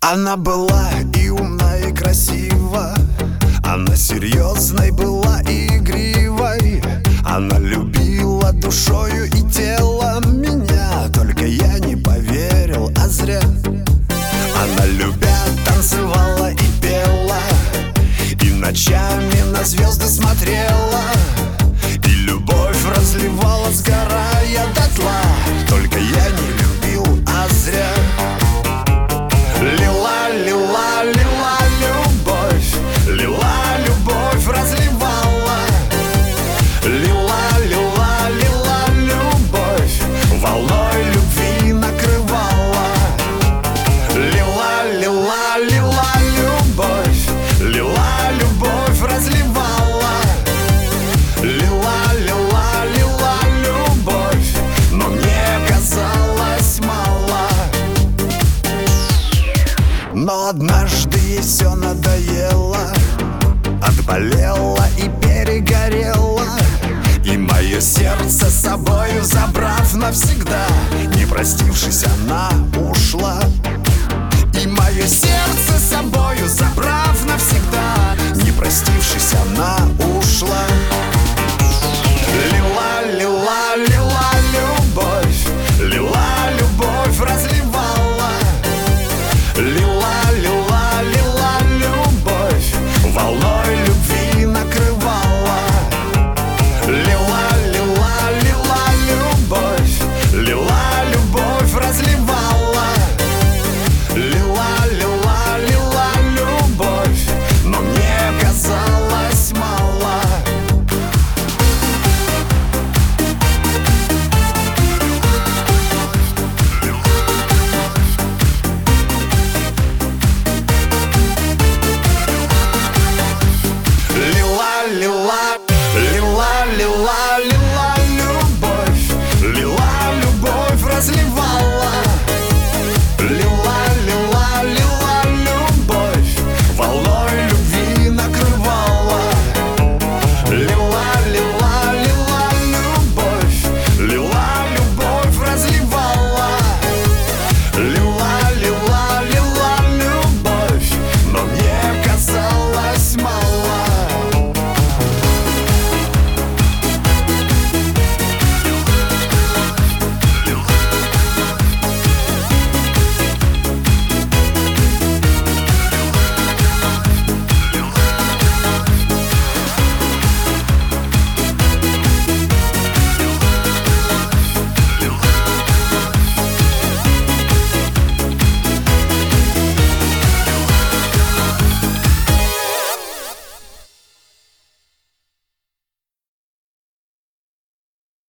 Она была и умна, и красива, она серьезной была и игривой. Она любила душою и телом меня, только я не поверил, а зря. Она, любя, танцевала и пела, и ночами на звезды смотрела, и любовь разливала, сгорая дотла. Только я не любил, а зря. Лила, лила, лила любовь, лила любовь, разливала. Лила, лила, лила любовь, волной любви накрывала. Лила, лила, лила любовь, лила любовь, разливала. Лила, лила, лила любовь, но мне казалось мало. Но однажды ей все надоело, отболело и перегорело, и мое сердце с собою забрав навсегда, не простившись, она ушла. И мое сердце с собою забрав навсегда, не простившись, она ушла. Лила, лила, лила любовь, лила любовь, разливала. Лила, лила, лила любовь, волной любви накрывала. Лила, лила, лила любовь, лила любовь, разливала. Лила, лила, лила любовь, но мне казалось мало. Лила, лила, лила, лила.